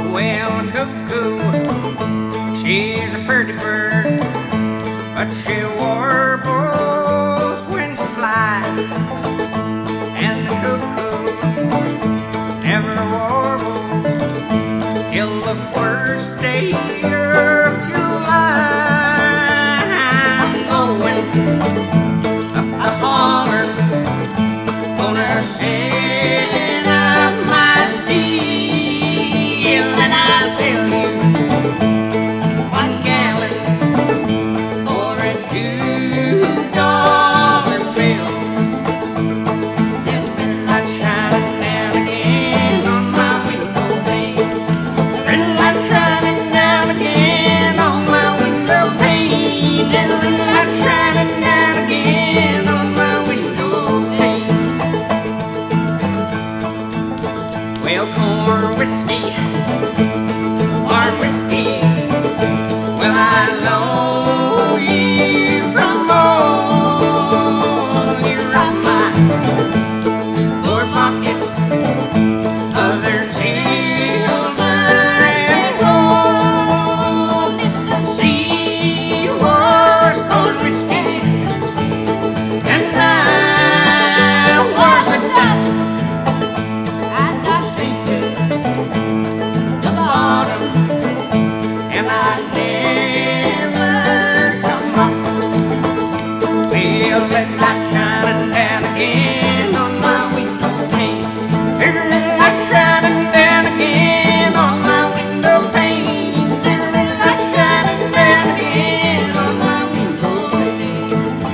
Well, the cuckoo, she's a pretty bird, but she warbles when she flies. And the cuckoo never warbles till the first day of July. I'm going up the holler, gonna set up my steel, and I'll sell you 1 gallon for a $2 bill. There's red light shining down again on my window pane. Red light shining down again on my window pane. There's red light shining down again on my window pane. Well, corn whiskey, well, I know you from all your right my floor pockets of their silver and gold. If the sea was corn whiskey and I was a duck, I'd dive straight to the bottom, and I'd never come up. Well, let light shining down again on my window pane. There's a red light shining down again on my window pane. There's a red light shining down again on my window pane.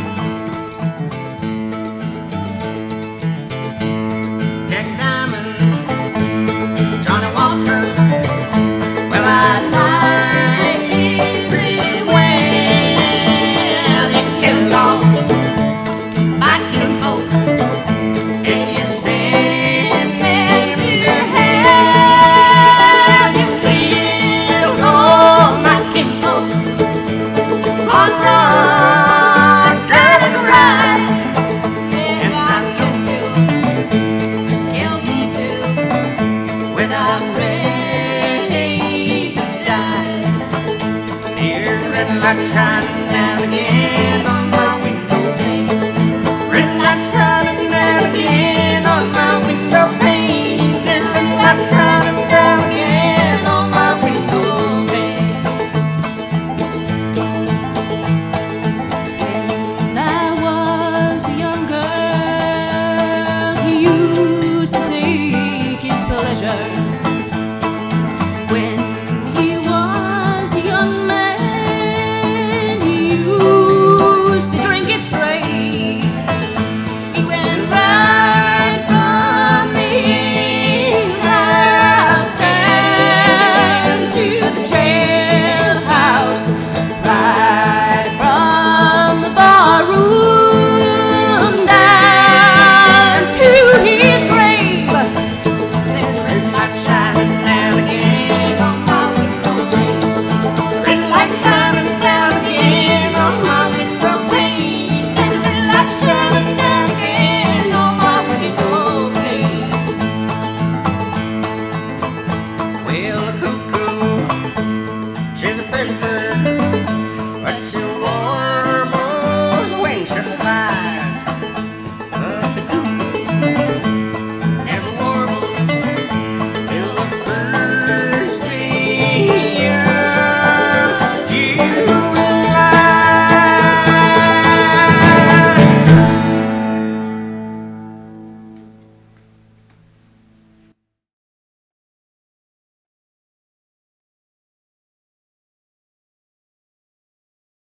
Jack Diamond, Johnny Walker, well, I like it pretty well. You kill off my kinfolk and you send them to hell. You killed all my kinfolk on Rock Garden Ride, and I guess you'll kill me too when I'm ready to die. Here's red light shining down again on